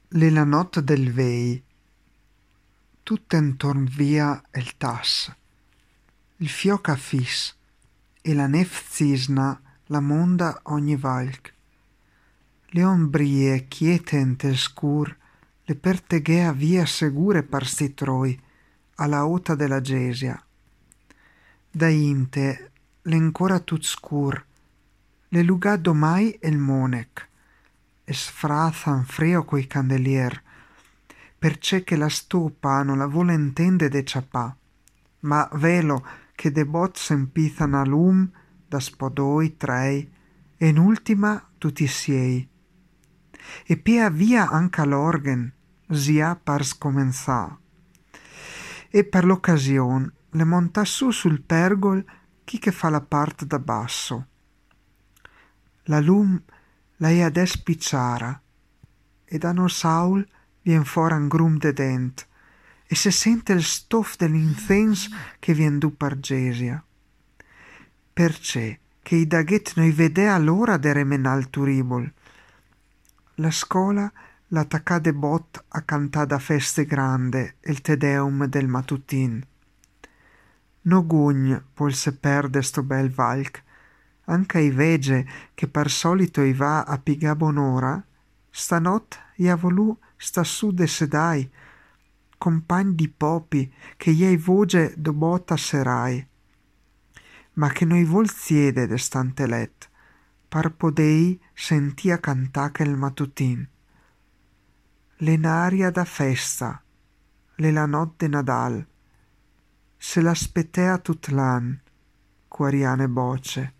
La notte del vei, tutta intorn via el tas, il fioca fis, e la nef zisna la monda ogni valc. Le ombrie quiete ente scur, le perteghea via segure par sti troi, alla ota della gesia. Da inte l'encora tut scur, le lugà domai el monec, e sfrazan frio coi candelier, perché che la stopa non la vuole intende de ciapà, ma velo che de bot s'empizan a lum da spodoi, trei, e in ultima tutti siei. E pia via anche l'organ, sia par scomenzà. E per l'occasione le monta su sul pergol chi che fa la parte da basso. La lum lei ades picciara, e da no saul vien fora un grum de dent, e se sente il stoff dell'infens che vien du per gesia. Perché che i daghet noi vedea l'ora de remenal turibol. La scola l'attacca de bot a cantà da feste grande il Te Deum del matutin. No gugn pol se perde sto bel valc, anche i vege che per solito i va a pigà bonora, stanot i ha volù sta su de sedai, compagn di popi che iei voge do bota serai, ma che noi vol ziede de stante let, par podei sentia cantà che il matutin. Le n'aria da festa, le la notte Nadal, se l'aspettea tut l'an, quariane boce.